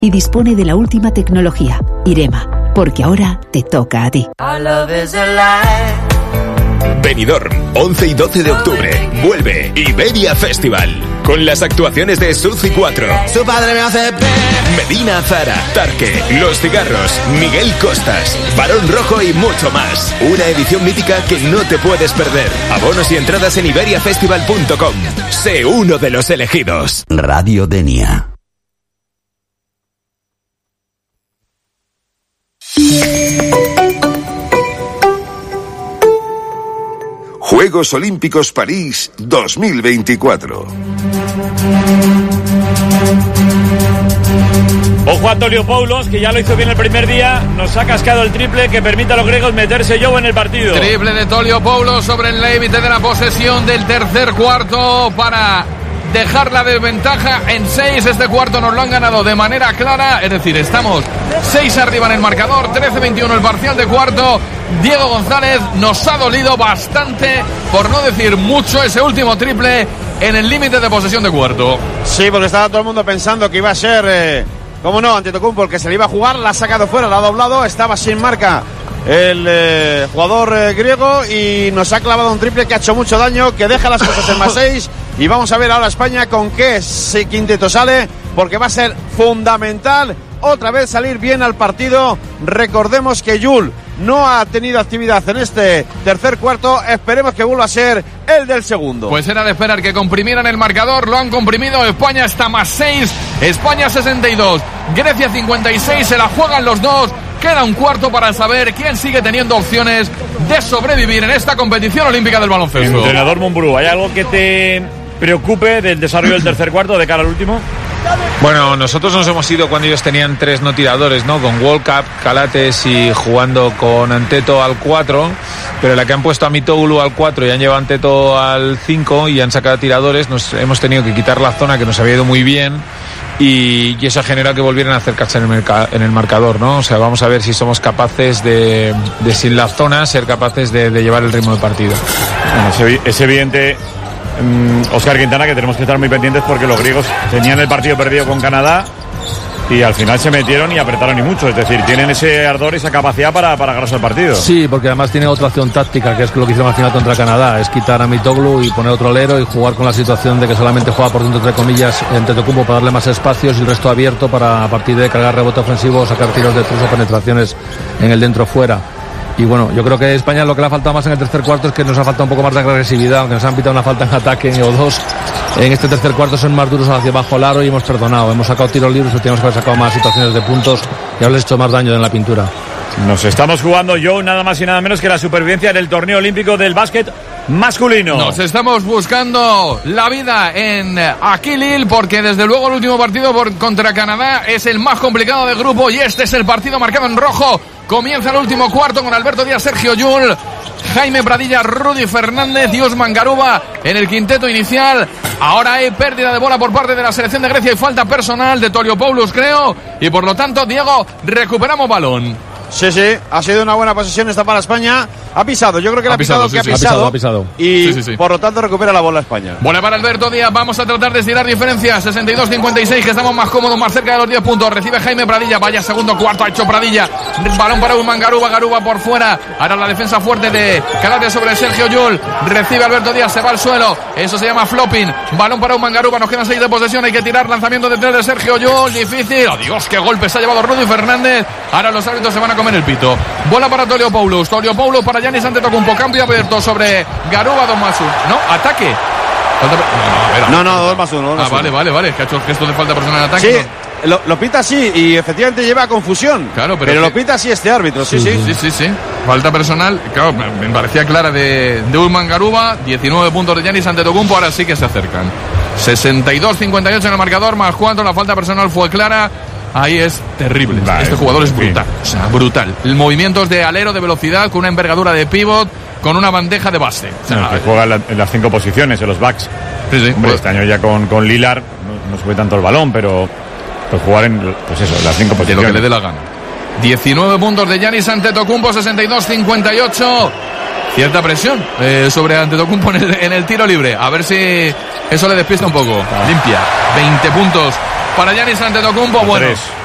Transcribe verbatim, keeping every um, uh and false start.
y dispone de la última tecnología. Irema, porque ahora te toca a ti. Benidorm, once y doce de octubre. Vuelve Iberia Festival. Con las actuaciones de Suzy cuatro, Su padre me hace... Medina Zara, Tarque, Los Cigarros, Miguel Costas, Barón Rojo y mucho más. Una edición mítica que no te puedes perder. Abonos y entradas en iberia festival punto com. Sé uno de los elegidos. Radio Denia. Juegos Olímpicos París dos mil veinticuatro. Ojo a Toliopoulos, que ya lo hizo bien el primer día. Nos ha cascado el triple que permite a los griegos meterse yo en el partido. Triple de Toliopoulos sobre el límite de la posesión del tercer cuarto para dejar la desventaja en seis. Este cuarto nos lo han ganado de manera clara. Es decir, estamos seis arriba en el marcador. trece veintiuno el parcial de cuarto. Diego González, nos ha dolido bastante, por no decir mucho, ese último triple en el límite de posesión de cuarto. Sí, porque estaba todo el mundo pensando que iba a ser, eh, cómo no, Antetokounmpo el que se le iba a jugar. La ha sacado fuera, la ha doblado, estaba sin marca el eh, jugador eh, griego y nos ha clavado un triple que ha hecho mucho daño, que deja las cosas en más seis. Y vamos a ver ahora España con qué quinteto sale, porque va a ser fundamental otra vez salir bien al partido. Recordemos que Yul no ha tenido actividad en este tercer cuarto. Esperemos que vuelva a ser el del segundo. Pues era de esperar que comprimieran el marcador. Lo han comprimido. España está más seis. España sesenta y dos. Grecia cincuenta y seis. Se la juegan los dos. Queda un cuarto para saber quién sigue teniendo opciones de sobrevivir en esta competición olímpica del baloncesto. Entrenador Mumbrú, ¿hay algo que te preocupe del desarrollo del tercer cuarto de cara al último? Bueno, nosotros nos hemos ido cuando ellos tenían tres no tiradores, ¿no? Con Wolcap, Calates y jugando con Anteto al cuatro, pero la que han puesto a Mitoglou al cuatro y han llevado a Anteto al cinco y han sacado tiradores, nos hemos tenido que quitar la zona que nos había ido muy bien y, y eso ha generado que volvieran a acercarse en el, merca, en el marcador, ¿no? O sea, vamos a ver si somos capaces de, de sin la zona, ser capaces de, de llevar el ritmo del partido. Bueno, es, es evidente... Óscar Quintana, que tenemos que estar muy pendientes porque los griegos tenían el partido perdido con Canadá y al final se metieron y apretaron y mucho, es decir, tienen ese ardor, esa capacidad para, para agarrarse el partido. Sí, porque además tiene otra acción táctica, que es lo que hicieron al final contra Canadá, es quitar a Mitoglou y poner otro alero y jugar con la situación de que solamente juega por dentro, entre comillas, en Antetokounmpo para darle más espacios y el resto abierto para a partir de cargar rebote ofensivo, sacar tiros de tres o penetraciones en el dentro-fuera. Y bueno, yo creo que a España lo que le ha faltado más en el tercer cuarto es que nos ha faltado un poco más de agresividad, aunque nos han pitado una falta en ataque o dos. En este tercer cuarto son más duros hacia abajo el aro y hemos perdonado. Hemos sacado tiros libres, pero tenemos que haber sacado más situaciones de puntos y haberles hecho más daño en la pintura. Nos estamos jugando, Joe, nada más y nada menos que la supervivencia del torneo olímpico del básquet masculino. Nos estamos buscando la vida en Aquilil porque desde luego el último partido por, contra Canadá es el más complicado del grupo y este es el partido marcado en rojo. Comienza el último cuarto con Alberto Díaz, Sergio Yul, Jaime Pradilla, Rudy Fernández y Usman Garuba en el quinteto inicial. Ahora hay pérdida de bola por parte de la selección de Grecia y falta personal de Toliopoulos, creo, y por lo tanto, Diego, recuperamos balón. Sí, sí, ha sido una buena posesión esta para España. Ha pisado, yo creo que la ha pisado, pisado sí, que sí. ha pisado, ha pisado, ha pisado. Y sí, sí, sí. por lo tanto recupera la bola España. Bola para Alberto Díaz, vamos a tratar de estirar diferencias. sesenta y dos cincuenta y seis, que estamos más cómodos, más cerca de los diez puntos. Recibe Jaime Pradilla, vaya segundo cuarto, ha hecho Pradilla. Balón para Usman Garuba, Garuba por fuera. Ahora la defensa fuerte de Calates sobre Sergio Yul. Recibe Alberto Díaz, se va al suelo. Eso se llama flopping. Balón para Usman Garuba, nos quedan seis de posesión. Hay que tirar, lanzamiento de tres de Sergio Yul, difícil. Oh, Dios, qué golpe se ha llevado Rudy Fernández. Ahora los árbitros se van a comer el pito. Bola para Toliopoulos, Toliopoulos para Giannis Antetokounmpo, cambio abierto sobre Garuba, dos más uno. No, ataque. Falta... No, no, no, dos más uno. Ah, vale, vale, vale, que ha hecho el gesto de falta personal en ataque. Sí, no. lo, lo pita así y efectivamente lleva a confusión. Claro, pero, pero que... lo pita así este árbitro, sí, sí. Sí, sí, sí, sí. Falta personal, claro, me parecía clara de, de Usman Garuba, diecinueve puntos de Giannis Antetokounmpo, ahora sí que se acercan. sesenta y dos cincuenta y ocho en el marcador, más cuatro, la falta personal fue clara. Ahí es terrible. Vale, este jugador es brutal. O sea, brutal. El movimiento es de alero, de velocidad, con una envergadura de pivot, con una bandeja de base. O sea, no, que juega en, la, en las cinco posiciones, en los backs. Sí, sí. Hombre, pues, este año ya con, con Lillard no, no sube tanto el balón, pero pues jugar en, pues eso, en las cinco posiciones. De lo que le dé la gana. diecinueve puntos de Giannis Antetokounmpo, sesenta y dos cincuenta y ocho. Cierta presión eh, sobre Antetokounmpo en el, en el tiro libre. A ver si eso le despista un poco. Ah. Limpia. veinte puntos para Giannis Antetokounmpo. Bueno, tres.